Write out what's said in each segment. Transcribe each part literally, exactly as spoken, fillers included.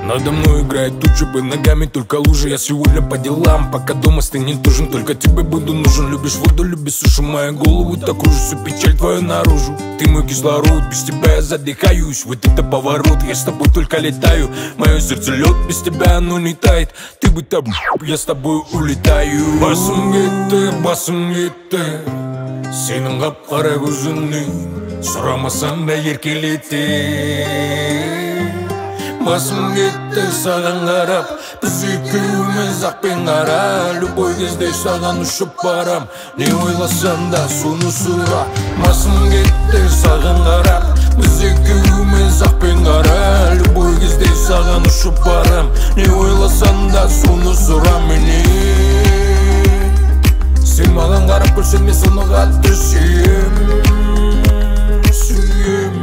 Надо мной играет туча, бы ногами только лужи. Я сегодня по делам, пока дома стынет ужин. Только тебе буду нужен. Любишь воду, любишь сушу, мою голову так кружит. Всю печаль твою наружу. Ты мой кислород, без тебя я задыхаюсь. Вот это поворот, я с тобой только летаю. Мое сердце лед, без тебя оно не тает. Ты бы там, я с тобой улетаю. Басым кетті, басым кетті, сенің қап-қара көзіңнен сұрамасаң да еркелетті. Басым кетті саған қарап, біз екеуміз ақпен қара. Любой кезде саған ұшып барам, не ойласам да соны сұра. Басым кетті саған қарап, біз екеуміз ақпен қара. Любой кезде саған ұшып барам, не ойласам да соны сұра менен. Сен маған қарап көрсең мен соны қатты сүйем, сүйем.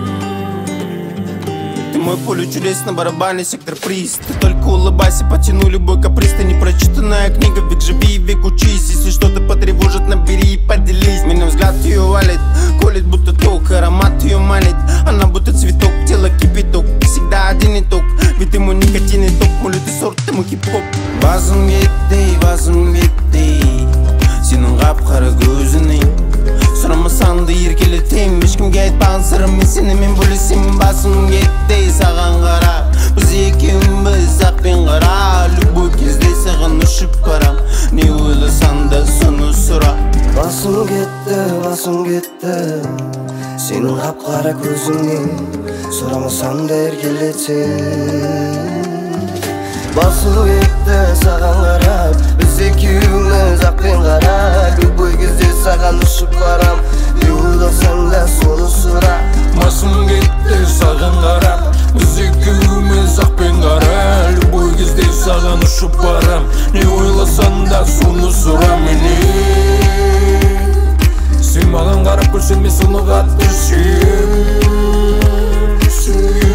Мой поле чудес на барабане, сектор приз. Ты только улыбайся, потяну любой каприз. Ты непрочитанная книга, век живи, век учись. Если что-то потревожит, набери и поделись. Меня взгляд ее валит, колет будто ток, аромат ее манит. Она будто цветок, тело кипяток, всегда один итог. Ведь ты мой никотин и ток, мой лютый сорт, ты мой хип-хоп. Басым кетті, басым кетті, сенің қап-қара көзіңнен сұрамасаң да еркелетем. Ешкімге айтпаған сырым, мен сенімен бөлісемін. Басым кетті саған қарап, біз екеуміз ақпен қара. Любой кезде саған ұшып барам, не ойласаң да соны сұра. Басым кетті, басым кетті, сенің қап-қара көзіңнен сұрамасаң да еркелетем. Басым кетті саған қарап, біз екеуміз ақпен қара. Любой кезде саған ұшып барам, не ойласаң да соны сұра. Басым кетті саған қарап, біз екеуміз ақпен қара. Любой кезде саған ұшып барам, не ойласаң да соны сұра менен. Сен маған қарап көрсең мен соны қатты сүйем, сүйем.